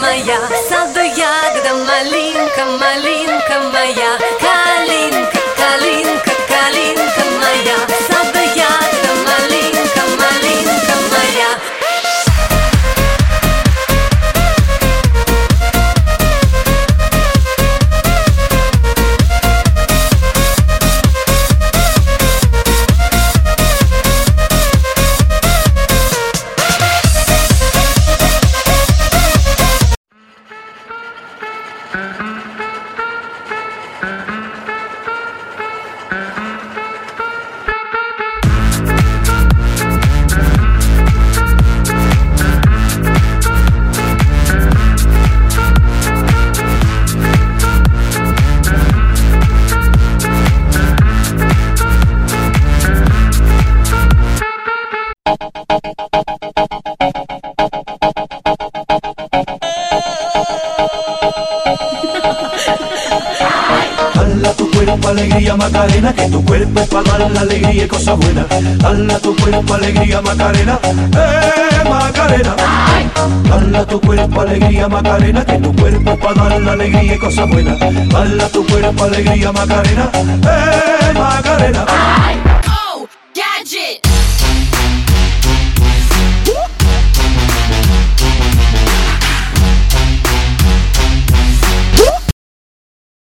моя, саду ягода, малинка, малинка моя, калинка, калинка, калинка моя, саду ягода, малинка, малинка моя. Dala tu cuerpo alegría Macarena, que tu cuerpo es para dar la alegría y cosas buenas. Dala tu cuerpo alegría Macarena, Macarena. Dala tu cuerpo alegría Macarena, que tu cuerpo es para dar la alegría y cosas buenas. Dala tu cuerpo alegría Macarena, Macarena.